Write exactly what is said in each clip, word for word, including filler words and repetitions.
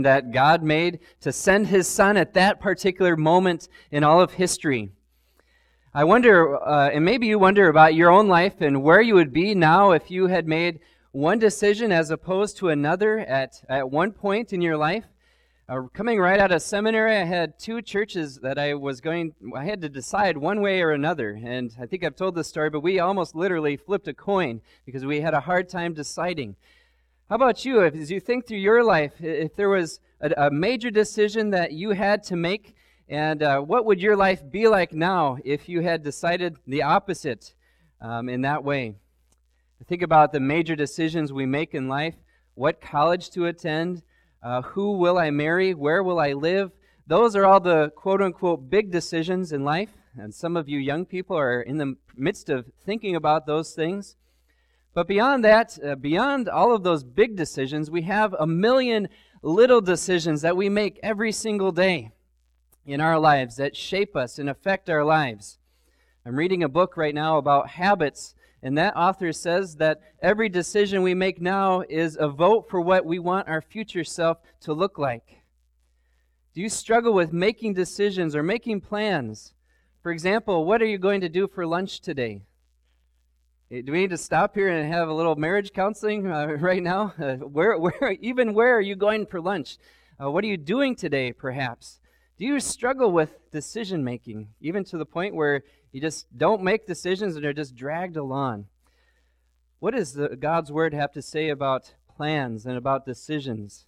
that God made to send His Son at that particular moment in all of history. I wonder, uh, and maybe you wonder about your own life and where you would be now if you had made one decision as opposed to another at, at one point in your life. Uh, coming right out of seminary, I had two churches that I was going, I had to decide one way or another. And I think I've told this story, but we almost literally flipped a coin because we had a hard time deciding. How about you? If, as you think through your life, if there was a, a major decision that you had to make, and uh, what would your life be like now if you had decided the opposite um, in that way? Think about the major decisions we make in life, what college to attend, uh, who will I marry, where will I live. Those are all the quote-unquote big decisions in life, and some of you young people are in the midst of thinking about those things. But beyond that, uh, beyond all of those big decisions, we have a million little decisions that we make every single day in our lives that shape us and affect our lives. I'm reading a book right now about habits, and that author says that every decision we make now is a vote for what we want our future self to look like. Do you struggle with making decisions or making plans? For example, what are you going to do for lunch today? Do we need to stop here and have a little marriage counseling uh, right now? Uh, where, where, even where are you going for lunch? Uh, what are you doing today, perhaps? Do you struggle with decision making, even to the point where you just don't make decisions and are just dragged along? What does the, God's Word have to say about plans and about decisions?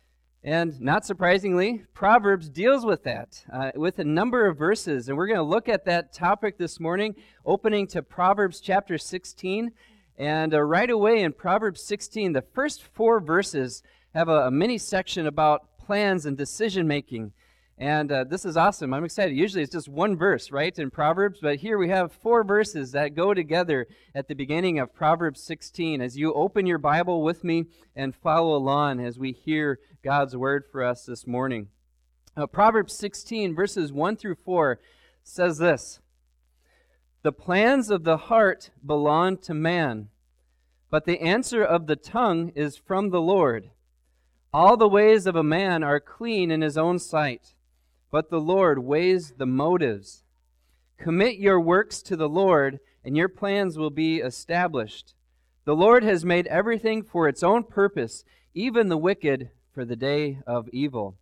And not surprisingly, Proverbs deals with that uh, with a number of verses. And we're going to look at that topic this morning, opening to Proverbs chapter sixteen. And uh, right away in Proverbs sixteen, the first four verses have a, a mini section about plans and decision making. And uh, this is awesome. I'm excited. Usually it's just one verse, right, in Proverbs, but here we have four verses that go together at the beginning of Proverbs sixteen. As you open your Bible with me and follow along as we hear God's word for us this morning. Uh, Proverbs sixteen, verses one through four says this: "The plans of the heart belong to man, but the answer of the tongue is from the Lord. All the ways of a man are clean in his own sight, but the Lord weighs the motives. Commit your works to the Lord, and your plans will be established. The Lord has made everything for its own purpose, even the wicked for the day of evil."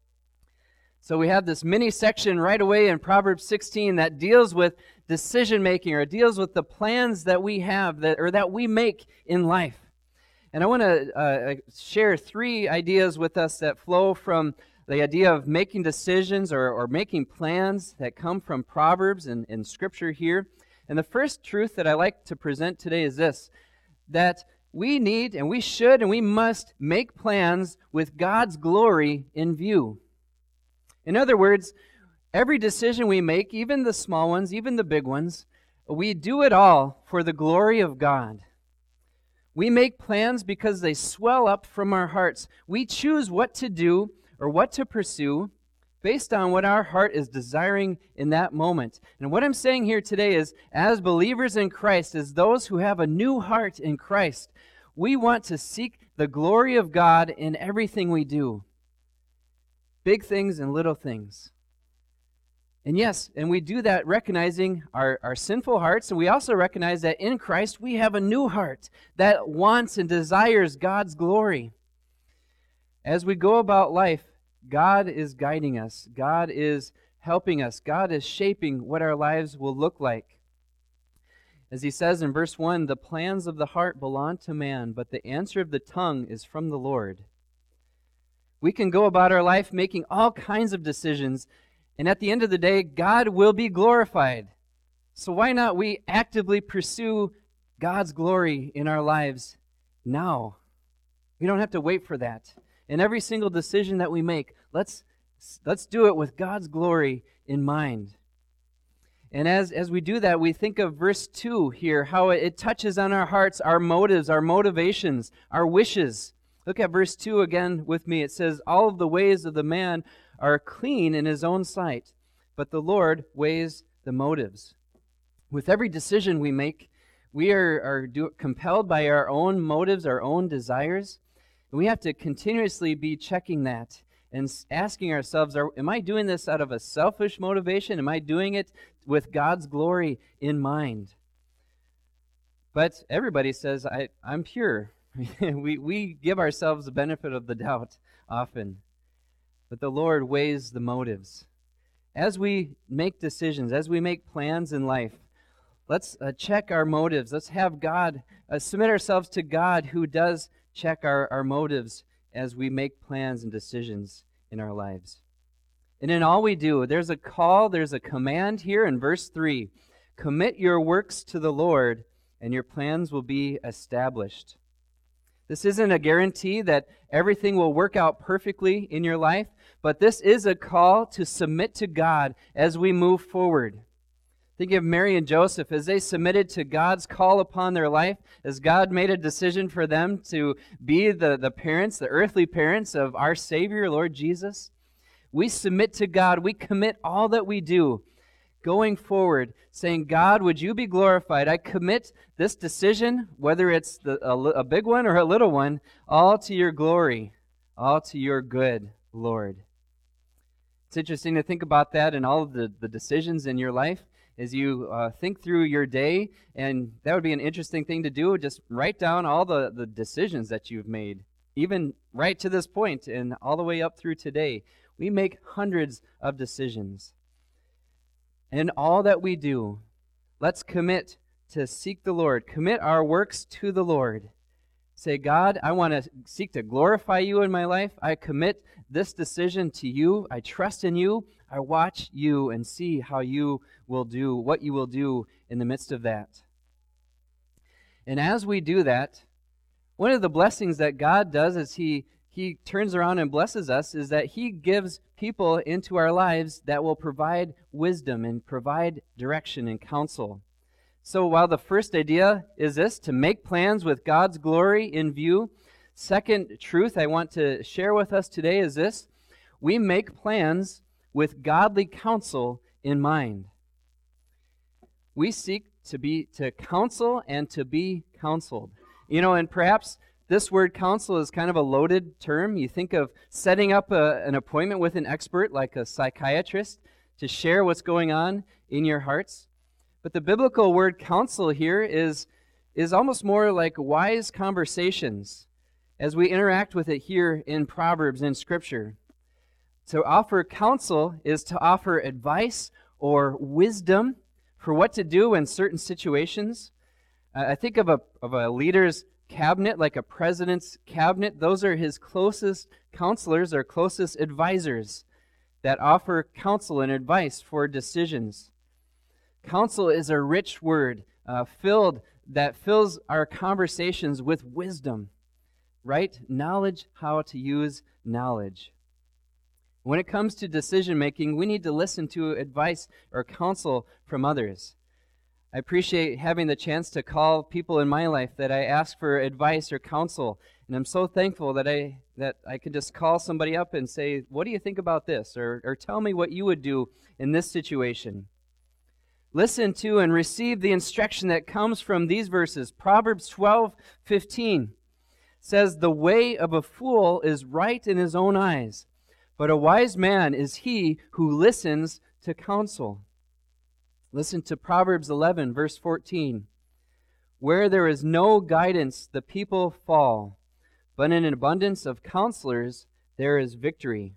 So we have this mini section right away in Proverbs sixteen that deals with decision making, or deals with the plans that we have that or that we make in life. And I want to uh, share three ideas with us that flow from the idea of making decisions or, or making plans that come from Proverbs and, and Scripture here. And the first truth that I like to present today is this: that we need and we should and we must make plans with God's glory in view. In other words, every decision we make, even the small ones, even the big ones, we do it all for the glory of God. We make plans because they swell up from our hearts. We choose what to do or what to pursue based on what our heart is desiring in that moment. And what I'm saying here today is, as believers in Christ, as those who have a new heart in Christ, we want to seek the glory of God in everything we do. Big things and little things. And yes, and we do that recognizing our, our sinful hearts, and we also recognize that in Christ we have a new heart that wants and desires God's glory. As we go about life, God is guiding us. God is helping us. God is shaping what our lives will look like. As he says in verse one, "The plans of the heart belong to man, but the answer of the tongue is from the Lord." We can go about our life making all kinds of decisions, and at the end of the day, God will be glorified. So why not we actively pursue God's glory in our lives now? We don't have to wait for that. In every single decision that we make, let's let's do it with God's glory in mind. And as, as we do that, we think of verse two here, how it, it touches on our hearts, our motives, our motivations, our wishes. Look at verse two again with me. It says, "All of the ways of the man are clean in his own sight, but the Lord weighs the motives." With every decision we make, we are, are do, compelled by our own motives, our own desires. We have to continuously be checking that and asking ourselves, are, am I doing this out of a selfish motivation? Am I doing it with God's glory in mind? But everybody says, I, I'm pure. we, we give ourselves the benefit of the doubt often. But the Lord weighs the motives. As we make decisions, as we make plans in life, let's uh, check our motives. Let's have God, uh, submit ourselves to God who does check our, our motives as we make plans and decisions in our lives. And in all we do, there's a call, there's a command here in verse three. Commit your works to the Lord, and your plans will be established. This isn't a guarantee that everything will work out perfectly in your life, but this is a call to submit to God as we move forward. Think of Mary and Joseph as they submitted to God's call upon their life, as God made a decision for them to be the, the parents, the earthly parents of our Savior, Lord Jesus. We submit to God. We commit all that we do going forward, saying, God, would you be glorified? I commit this decision, whether it's the, a, a big one or a little one, all to your glory, all to your good, Lord. It's interesting to think about that and all of the, the decisions in your life as you uh, think through your day, and that would be an interesting thing to do. Just write down all the, the decisions that you've made, even right to this point and all the way up through today. We make hundreds of decisions. And all that we do, let's commit to seek the Lord. Commit our works to the Lord. Say, God, I want to seek to glorify you in my life. I commit this decision to you. I trust in you. I watch you and see how you will do, what you will do in the midst of that. And as we do that, one of the blessings that God does as he, he turns around and blesses us is that he gives people into our lives that will provide wisdom and provide direction and counsel. So while the first idea is this, to make plans with God's glory in view, second truth I want to share with us today is this: we make plans with godly counsel in mind. We seek to be to counsel and to be counseled. You know, and perhaps this word counsel is kind of a loaded term. You think of setting up a, an appointment with an expert like a psychiatrist to share what's going on in your hearts. But the biblical word counsel here is, is almost more like wise conversations as we interact with it here in Proverbs in Scripture. To offer counsel is to offer advice or wisdom for what to do in certain situations. Uh, I think of a, of a leader's cabinet, like a president's cabinet. Those are his closest counselors or closest advisors that offer counsel and advice for decisions. Counsel is a rich word uh, filled that fills our conversations with wisdom, right? Knowledge, how to use knowledge. When it comes to decision making, we need to listen to advice or counsel from others. I appreciate having the chance to call people in my life that I ask for advice or counsel, and I'm so thankful that I that I can just call somebody up and say, "What do you think about this?" or or tell me what you would do in this situation. Listen to and receive the instruction that comes from these verses. Proverbs twelve fifteen says, "The way of a fool is right in his own eyes, but a wise man is he who listens to counsel." Listen to Proverbs eleven, verse fourteen. "Where there is no guidance, the people fall, but in an abundance of counselors there is victory."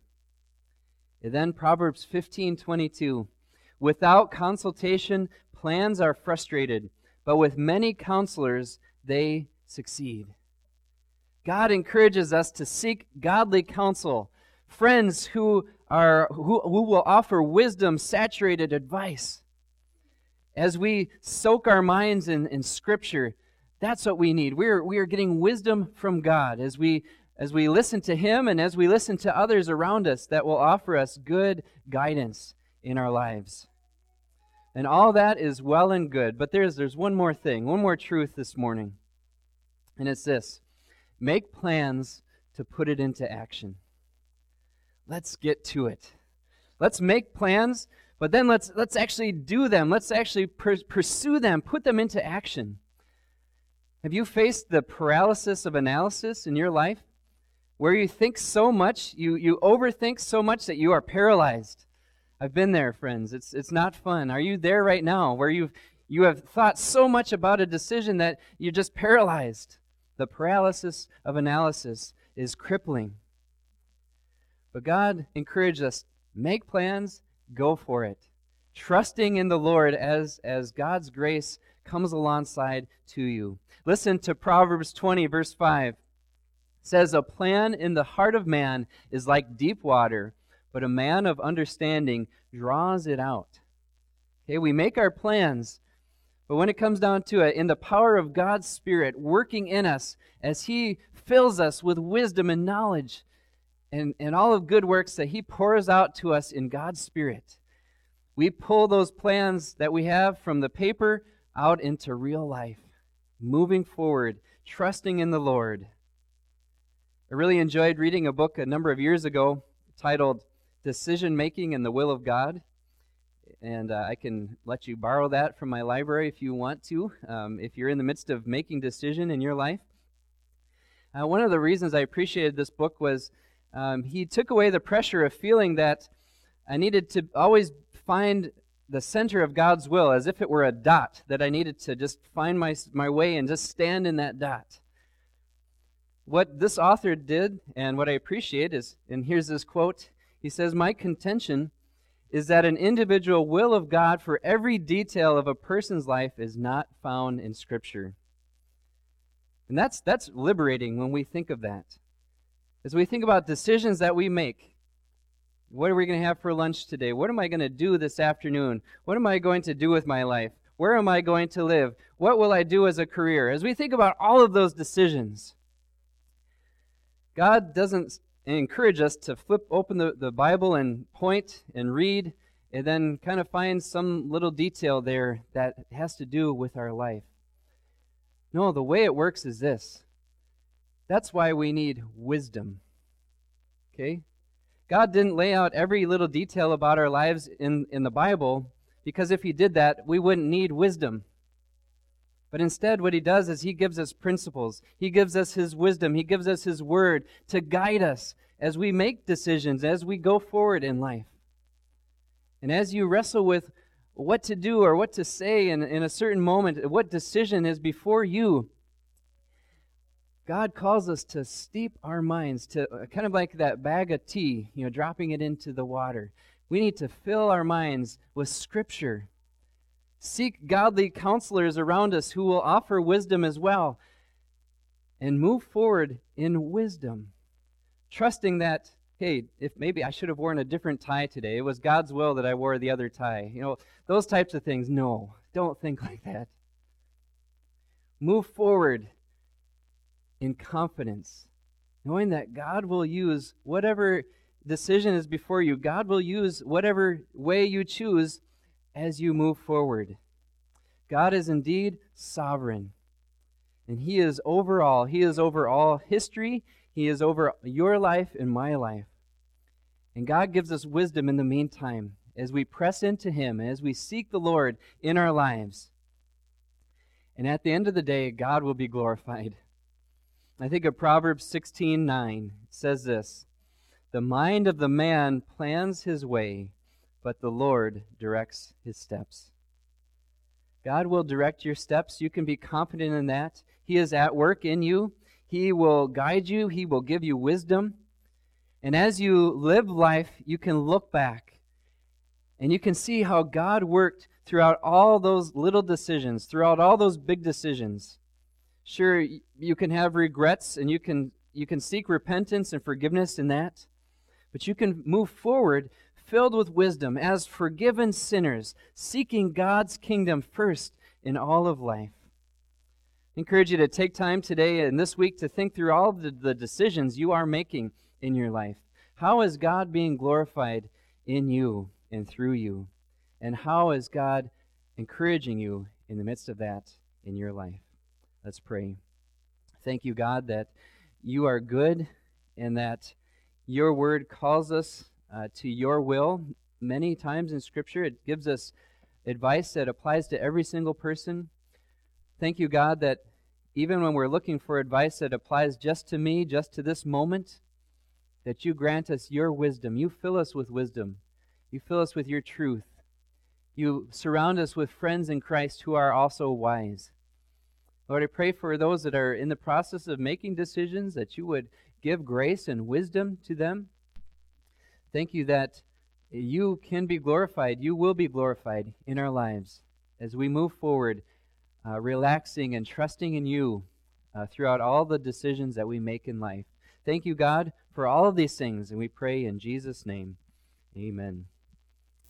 And then Proverbs fifteen twenty-two. "Without consultation, plans are frustrated, but with many counselors they succeed." God encourages us to seek godly counsel, friends who are who, who will offer wisdom, saturated advice. As we soak our minds in, in Scripture, that's what we need. We are, we are getting wisdom from God as we, as we listen to Him and as we listen to others around us that will offer us good guidance in our lives. And all that is well and good, but there's, there's one more thing, one more truth this morning, and it's this: make plans to put it into action. Let's get to it. Let's make plans, but then let's let's actually do them. Let's actually per- pursue them, put them into action. Have you faced the paralysis of analysis in your life? where you think so much, you, you overthink so much that you are paralyzed. I've been there, friends. It's it's not fun. Are you there right now, where you've you have thought so much about a decision that you're just paralyzed? The paralysis of analysis is crippling. But God encouraged us, make plans, go for it. Trusting in the Lord as, as God's grace comes alongside to you. Listen to Proverbs twenty, verse five. It says, a plan in the heart of man is like deep water, but a man of understanding draws it out. Okay, we make our plans, but when it comes down to it, in the power of God's Spirit working in us as He fills us with wisdom and knowledge and, and all of good works that He pours out to us in God's Spirit, we pull those plans that we have from the paper out into real life, moving forward, trusting in the Lord. I really enjoyed reading a book a number of years ago titled Decision Making and the Will of God. And uh, I can let you borrow that from my library if you want to, um, if you're in the midst of making decision in your life. Uh, one of the reasons I appreciated this book was um, he took away the pressure of feeling that I needed to always find the center of God's will as if it were a dot, that I needed to just find my, my way and just stand in that dot. What this author did, and what I appreciate is, and here's this quote, he says, my contention is that an individual will of God for every detail of a person's life is not found in Scripture. And that's that's liberating when we think of that. As we think about decisions that we make, what are we going to have for lunch today? What am I going to do this afternoon? What am I going to do with my life? Where am I going to live? What will I do as a career? As we think about all of those decisions, God doesn't encourage us to flip open the, the Bible and point and read and then kind of find some little detail there that has to do with our life. No, the way it works is this. That's why we need wisdom. Okay? God didn't lay out every little detail about our lives in, in the Bible, because if He did that, we wouldn't need wisdom. But instead, what He does is He gives us principles. He gives us His wisdom. He gives us His Word to guide us as we make decisions, as we go forward in life. And as you wrestle with what to do or what to say in, in a certain moment, what decision is before you, God calls us to steep our minds, to uh, kind of like that bag of tea, you know, dropping it into the water. We need to fill our minds with Scripture. Seek godly counselors around us who will offer wisdom as well. And move forward in wisdom, trusting that, hey, if maybe I should have worn a different tie today. It was God's will that I wore the other tie. You know, those types of things. No, don't think like that. Move forward in confidence, knowing that God will use whatever decision is before you. God will use whatever way you choose as you move forward. God is indeed sovereign, and He is over all. He is over all history. He is over your life and my life. And God gives us wisdom in the meantime as we press into Him, as we seek the Lord in our lives. And at the end of the day, God will be glorified. I think of Proverbs sixteen nine. It says this, the mind of the man plans his way, but the Lord directs his steps. God will direct your steps. You can be confident in that. He is at work in you. He will guide you. He will give you wisdom. And as you live life, you can look back and you can see how God worked throughout all those little decisions, throughout all those big decisions. Sure, you can have regrets and you can you can seek repentance and forgiveness in that, but you can move forward filled with wisdom as forgiven sinners, seeking God's kingdom first in all of life. I encourage you to take time today and this week to think through all of the, the decisions you are making in your life. How is God being glorified in you and through you? And how is God encouraging you in the midst of that in your life? Let's pray. Thank you, God, that you are good and that your word calls us uh, to your will. Many times in Scripture, it gives us advice that applies to every single person. Thank you, God, that even when we're looking for advice that applies just to me, just to this moment, that you grant us your wisdom. You fill us with wisdom. You fill us with your truth. You surround us with friends in Christ who are also wise. Lord, I pray for those that are in the process of making decisions, that you would give grace and wisdom to them. Thank you that you can be glorified, you will be glorified in our lives as we move forward, uh, relaxing and trusting in you uh, throughout all the decisions that we make in life. Thank you, God, for all of these things, and we pray in Jesus' name. Amen.